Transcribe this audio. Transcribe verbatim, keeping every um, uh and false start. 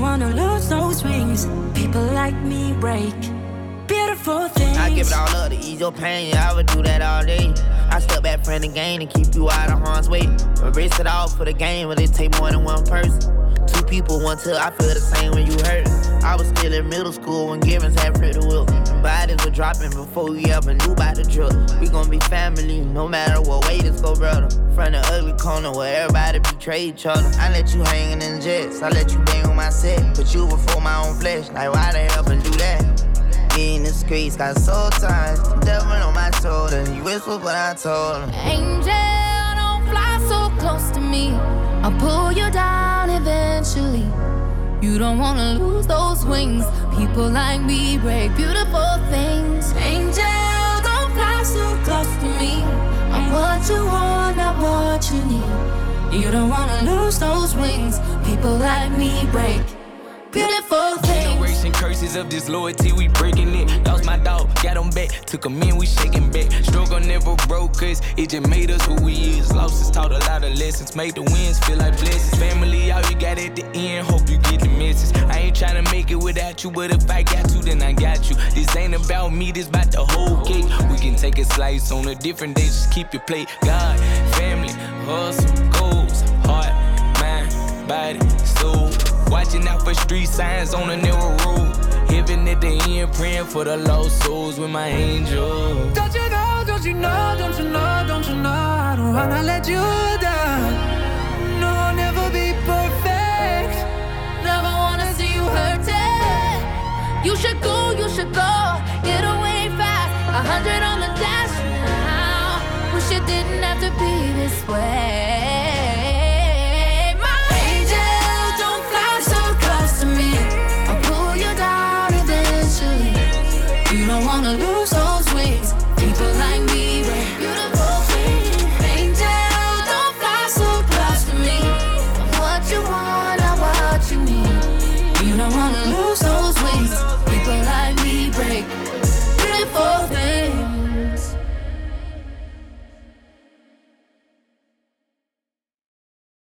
wanna lose those wings. People like me break beautiful things. I give it all up to ease your pain, I would do that all day. I step back from the game and keep you out of harm's way. Erase it all for the game, but it take more than one person. Two people, one till I feel the same when you hurt. I was still in middle school when Givens had Pretty Will. Bodies were dropping before we ever knew about the drill. We gon' be family, no matter what way this go, brother. From the ugly corner where everybody betray each other. I let you hangin' in jets, I let you bang on my set. Put you before my own flesh, like why the hell and do that? In the streets, got soul ties, devil on my shoulder. You whisper, but I told him, angel, don't fly so close to me. I'll pull you down eventually. You don't wanna lose those wings. People like me break beautiful things. Angel, don't fly so close to me. I'm what you want, not what you need. You don't wanna lose those wings. People like me break beautiful things. Generation curses of disloyalty, we breaking it. Lost my dog, got him back. Took him in, we shaking back. Struggle never broke us, it just made us who we is. Losses taught a lot of lessons, made the wins feel like blessings. Family, all you got at the end, hope you get the message. I ain't tryna make it without you, but if I got to, then I got you. This ain't about me, this about the whole cake. We can take a slice on a different day, just keep your plate. God, family, hustle, goals, heart, mind, body, soul. Watching out for street signs on a narrow road. Heaven at the end, praying for the lost souls with my angel. Don't you know, don't you know, don't you know, don't you know, I don't wanna let you down. No, I'll never be perfect. Never wanna see you hurting. You should go, you should go. Get away fast, a hundred on the dash now. Wish it didn't have to be this way.